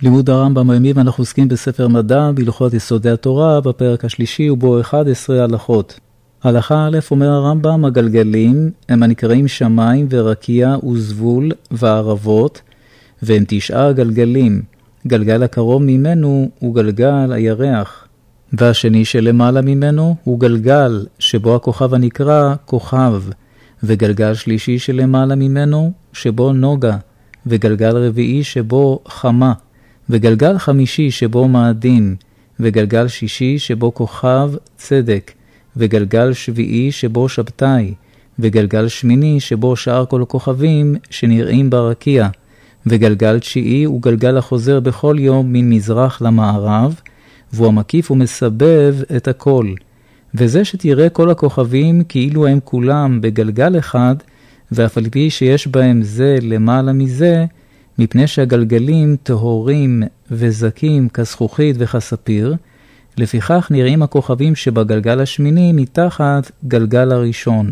לימוד הרמב"ם היומי, ואנחנו עוסקים בספר מדע בהלכות יסודי התורה בפרק השלישי ובו 11 הלכות. הלכה א' אומר הרמב"ם, הגלגלים הם הנקראים שמיים ורקיע וזבול וערבות, והם 9 גלגלים. גלגל הקרוב ממנו הוא גלגל הירח, והשני שלמעלה ממנו הוא גלגל שבו הכוכב הנקרא כוכב, וגלגל שלישי שלמעלה ממנו שבו נוגה, וגלגל רביעי שבו חמה, וגלגל חמישי שבו מאדים, וגלגל שישי שבו כוכב צדק, וגלגל שביעי שבו שבתאי, וגלגל שמיני שבו שאר כל הכוכבים שנראים ברקיע, וגלגל תשיעי הוא גלגל החוזר בכל יום מן מזרח למערב, והוא המקיף ומסבב את הכל. וזה שתראה כל הכוכבים כאילו הם כולם בגלגל אחד, ואף על פי שיש בהם זה למעלה מזה, מפני שהגלגלים טהורים וזקים כזכוכית וכספיר, לפיכך נראים הכוכבים שבגלגל השמיני מתחת גלגל הראשון.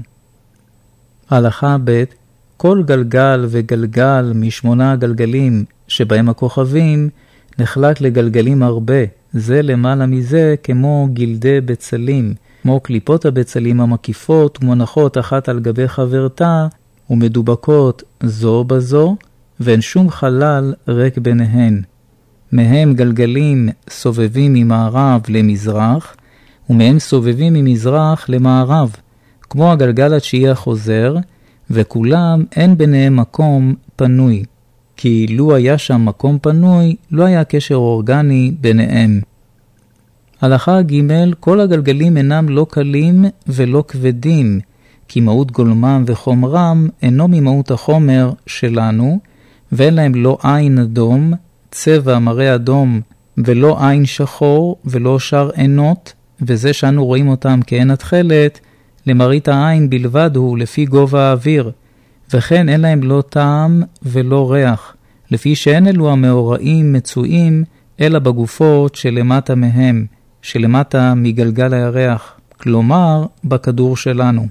הלכה ב' כל גלגל וגלגל מ8 הגלגלים שבהם הכוכבים נחלק לגלגלים הרבה, זה למעלה מזה כמו גלדי בצלים, כמו קליפות הבצלים המקיפות ומונחות אחת על גבי חברתה ומדובקות זו בזו, ואין שום חלל ריק ביניהן. מהם גלגלים סובבים ממערב למזרח, ומהם סובבים ממזרח למערב, כמו הגלגל התשיעי החוזר, וכולם אין ביניהם מקום פנוי. כי לו היה שם מקום פנוי, לא היה קשר אורגני ביניהם. הלכה ג' כל הגלגלים אינם לא קלים ולא כבדים, כי מהות גולמם וחומרם אינו ממהות החומר שלנו, ואין להם לא עין אדום, צבע מראה אדום, ולא עין שחור, ולא שאר עינות, וזה שאנו רואים אותם כעין התחלת, למראית העין בלבד הוא לפי גובה האוויר, וכן אין להם לא טעם ולא ריח, לפי שאין אלו המאורעים מצויים, אלא בגופות שלמטה מהם, שלמטה מגלגל הירח, כלומר בכדור שלנו.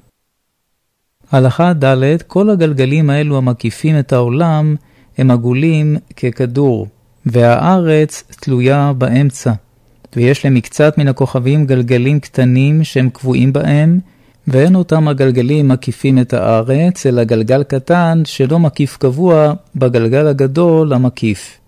הלכה ד' כל הגלגלים האלו המקיפים את העולם, הם עגולים ככדור, והארץ תלויה באמצע. ויש להם מקצת מן הכוכבים גלגלים קטנים שהם קבועים בהם, ואין אותם הגלגלים מקיפים את הארץ, אלא גלגל קטן שלא מקיף קבוע בגלגל הגדול המקיף.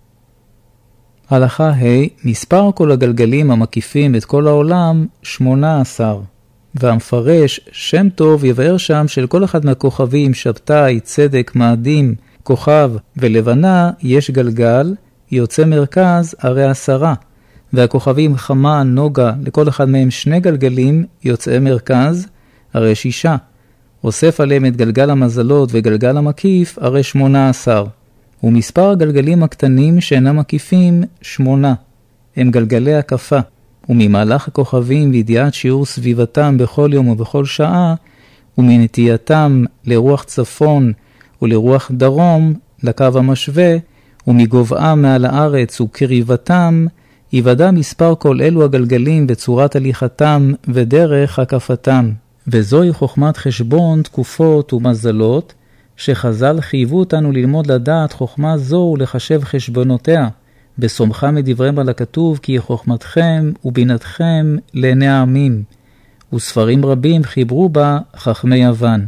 הלכה ה' מספר כל הגלגלים המקיפים את כל העולם 18. והמפרש שם טוב יבאר שם של כל אחד מהכוכבים שבתאי, צדק, מאדים, כוכב ולבנה יש גלגל, יוצא מרכז הרי 10, והכוכבים חמה, נוגה, לכל אחד מהם 2 גלגלים יוצאי מרכז, הרי 6, אוסף עליהם את גלגל המזלות וגלגל המקיף, הרי 18, ומספר הגלגלים הקטנים שאינם מקיפים 8, הם גלגלי הקפה, וממהלך הכוכבים וידיעת שיעור סביבתם בכל יום ובכל שעה, ומנטייתם לרוח צפון ולרוח דרום, לקו המשווה, ומגובעם מעל הארץ וקריבתם, יוודע מספר כל אלו הגלגלים בצורת הליכתם ודרך הקפתם. וזוהי חוכמת חשבון, תקופות ומזלות, שחז"ל חייבו אותנו ללמוד לדעת חוכמה זו ולחשב חשבונותיה, בסומכם מדבריהם על הכתוב כי חוכמתכם ובינתכם לעיני העמים, וספרים רבים חיברו בה חכמי יוון.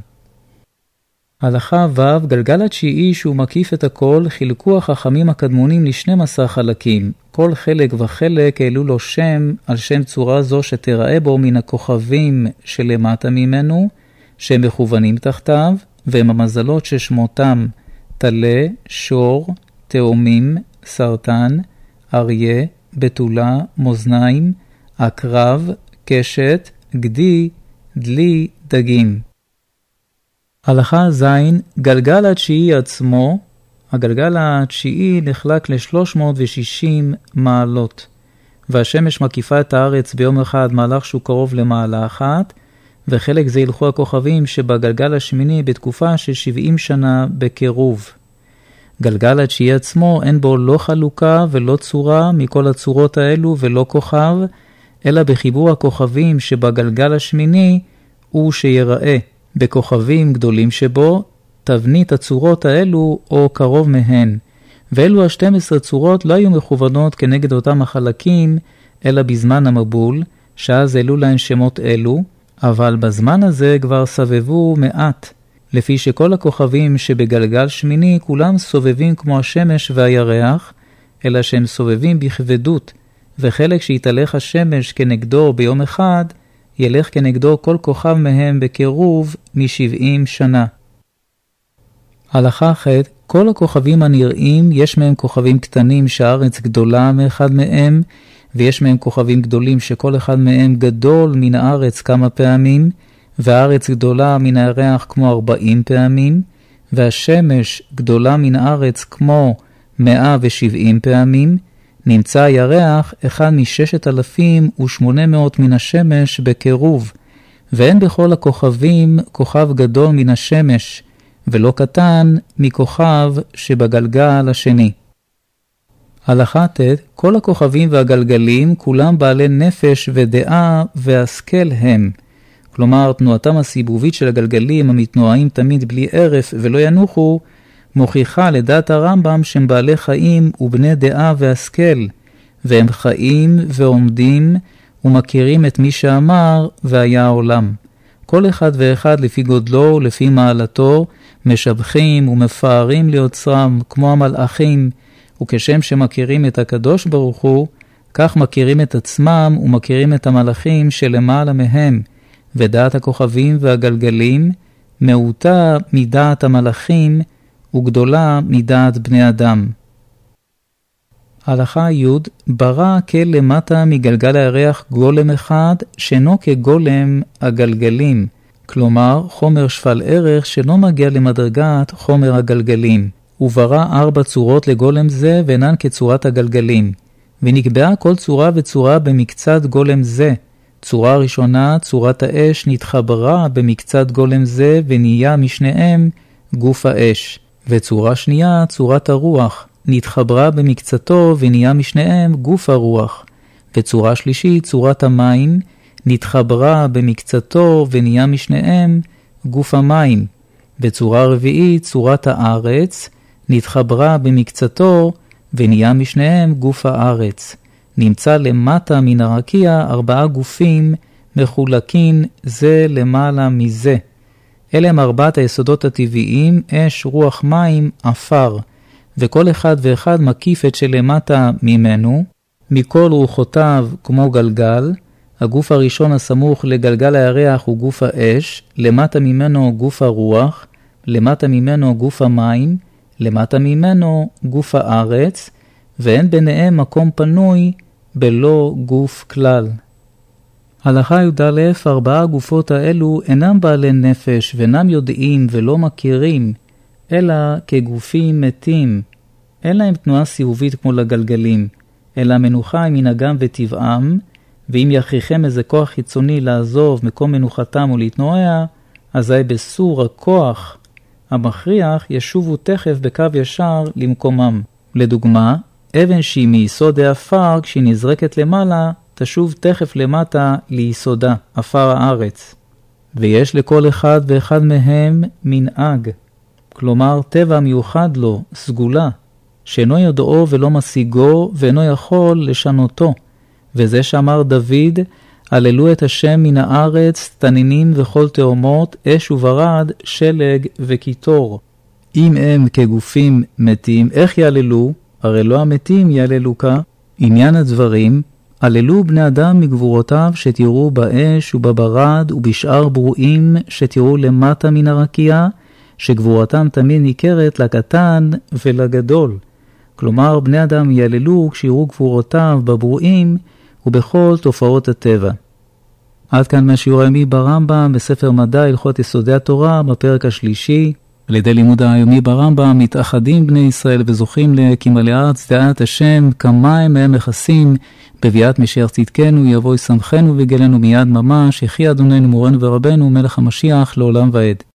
הלכה ו' גלגל התשיעי שהוא מקיף את הכל, חילקו החכמים הקדמונים ל12 חלקים. כל חלק וחלק העלו לו שם על שם צורה זו שתראה בו מן הכוכבים שלמטה ממנו, שהם מכוונים תחתיו, והם המזלות ששמותם תלה, שור, תאומים, סרטן, אריה, בתולה, מאזניים, עקרב, קשת, גדי, דלי, דגים. הלכה ז' גלגל התשיעי עצמו, הגלגל התשיעי נחלק ל360 מעלות, והשמש מקיפה את הארץ ביום אחד מהלך שהוא קרוב למעלה אחת, וחלק זה ילכו הכוכבים שבגלגל השמיני בתקופה של 70 שנה בקירוב. גלגל התשיעי עצמו אין בו לא חלוקה ולא צורה מכל הצורות האלו ולא כוכב, אלא בחיבור הכוכבים שבגלגל השמיני הוא שיראה בכוכבים גדולים שבו תבנית הצורות האלו או קרוב מהן, ואלו ה-12 צורות לא היו מכוונות כנגד אותם החלקים, אלא בזמן המבול, שאז העלו להם שמות אלו, אבל בזמן הזה כבר סבבו מעט, לפי שכל הכוכבים שבגלגל שמיני כולם סובבים כמו השמש והירח, אלא שהם סובבים בכבדות, וחלק שיתהלך השמש כנגדו ביום אחד, ילך כנגדו כל כוכב מהם בקירוב מ70 שנה. הלכה ח' כל הכוכבים הנראים, יש מהם כוכבים קטנים שהארץ גדולה מאחד מהם, ויש מהם כוכבים גדולים שכל אחד מהם גדול מן הארץ כמה פעמים, והארץ גדולה מן הירח כמו 40 פעמים, והשמש גדולה מן הארץ כמו 170 פעמים, נמצא הירח אחד מ6,800 מן השמש בקירוב, ואין בכל הכוכבים כוכב גדול מן השמש, ולא קטן מכוכב שבגלגל השני. הלכה ט' כל הכוכבים והגלגלים כולם בעלי נפש ודעה והשכל הם. כלומר, תנועתם הסיבובית של הגלגלים המתנועים תמיד בלי ערף ולא ינוחו, מוכיחה לדעת הרמב"ם שהם בעלי חיים ובני דעה והשכל, והם חיים ועומדים ומכירים את מי שאמר והיה העולם. כל אחד ואחד לפי גודלו ולפי מעלתו משבחים ומפארים ליוצרם כמו המלאכים, וכשם שמכירים את הקדוש ברוך הוא, כך מכירים את עצמם ומכירים את המלאכים שלמעלה מהם, ודעת הכוכבים והגלגלים מעוטה מדעת המלאכים וגדולה מדעת בני אדם. הלכה י' ברא כל למטה מגלגל הירח גולם אחד שאינו כגולם הגלגלים, כלומר חומר שפל ערך שאינו מגיע למדרגת חומר הגלגלים. וברא 4 צורות לגולם זה ואינן כצורת הגלגלים, ונקבעה כל צורה וצורה במקצת גולם זה. צורה ראשונה, צורת האש, נתחברה במקצת גולם זה ונהיה משניהם גוף האש. וצורה שנייה, צורת הרוח, נתחברה במקצתו ונהיה משניהם גוף הרוח. וצורה שלישית, צורת המים, נתחברה במקצתו ונהיה משניהם גוף המים. בצורה רביעית, צורת הארץ, נתחברה במקצתו ונהיה משניהם גוף הארץ. נמצא למטה מן הרקיע 4 גופים מחולקים זה למעלה מזה. אלה הם 4 היסודות הטבעיים, אש, רוח, מים, אפר, וכל אחד ואחד מקיף את שלמטה ממנו, מכל רוחותיו כמו גלגל. הגוף הראשון הסמוך לגלגל הירח הוא גוף האש, למטה ממנו גוף הרוח, למטה ממנו גוף המים, למטה ממנו גוף הארץ, ואין ביניהם מקום פנוי בלא גוף כלל. הלכה י"א 4 הגופות האלו אינם בעלי נפש ואינם יודעים ולא מכירים, אלא כגופים מתים. אין להם תנועה סיבובית כמו לגלגלים, אלא מנוחה עם מנהגם וטבעם, ואם יכריכם איזה כוח חיצוני לעזוב מקום מנוחתם ולהתנועע, אזי בסור הכוח המכריח ישובו תכף בקו ישר למקומם. לדוגמה, אבן שהיא מיסוד האפר, כשהיא נזרקת למעלה, תשוב תכף למטה ליסודה, אפר הארץ. ויש לכל אחד ואחד מהם מנהג, כלומר טבע מיוחד לו, סגולה, שאינו יודעו ולא משיגו ואינו יכול לשנותו. וזה שאמר דוד, הללו את השם מן הארץ, תנינים וכל תאומות, אש וברד, שלג וקיטור. אם הם כגופים מתים, איך יעללו? הרי לא המתים יעללו כה. עניין הדברים, הללו בני אדם מגבורותיו שתראו באש ובברד ובשאר ברואים שתראו למטה מן הרקיע, שגבורתם תמיד ניכרת לקטן ולגדול. כלומר, בני אדם יעללו כשיראו גבורותיו בברואים ובכל תופעות הטבע. עד כאן מהשיעור היומי ברמב"ם בספר מדע הלכות יסודי התורה בפרק השלישי. על ידי לימוד היומי ברמב"ם מתאחדים בני ישראל וזוכים לכמלא ארץ דעת השם כמים מהם מכסים בביאת משיח צדקנו יבוא ישמחנו ויגלנו מיד ממש יחי אדוננו מורנו ורבנו מלך המשיח לעולם ועד.